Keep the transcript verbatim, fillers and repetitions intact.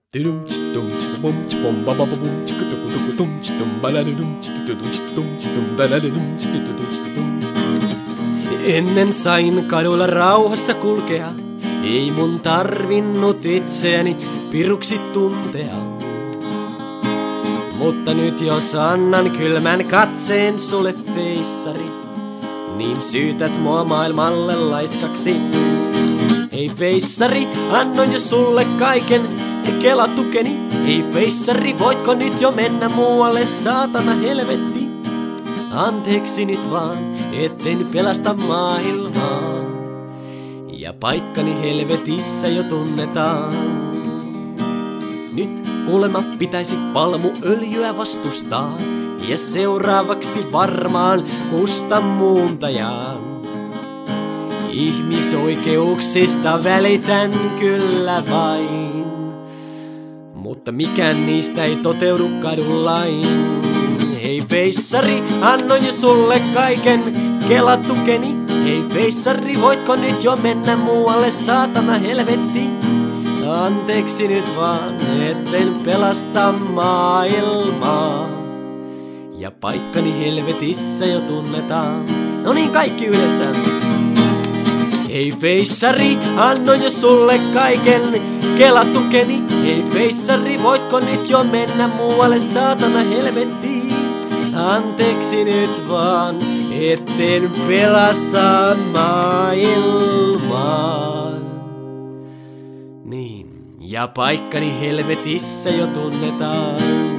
Ennen sain kadulla rauhassa kulkea, ei mun tarvinnut itseäni piruksi tuntea. Mutta nyt jos annan kylmän katseen sulle feissari, niin syytät mua maailmalle laiskaksi. Hei feissari, annoin jo sulle kaiken kelatukeni. Hei feissari, voitko nyt jo mennä muualle, saatana helvetti? Anteeksi nyt vaan, etten pelasta maailmaa. Ja paikkani helvetissä jo tunnetaan. Nyt kuulemma pitäisi palmuöljyä vastustaa. Ja seuraavaksi varmaan kustan muuntajaan. Ihmisoikeuksista välitän kyllä vain, mutta mikään niistä ei toteudu kadullain. Hei feissari, annoin jo sulle kaiken kelatukeni. Hei feissari, voitko nyt jo mennä muualle, saatana helvetti? Anteeksi nyt vaan, etten pelasta maailmaa. Ja paikkani helvetissä jo tunnetaan. No niin, kaikki yhdessä. Hei feissari, annoin jo sulle kaiken kelatukeni. Hei feissari, voitko nyt jo mennä muualle, saatana helvetti? Anteeksi nyt vaan, etten pelasta maailmaa. Niin, ja paikkani helvetissä jo tunnetaan.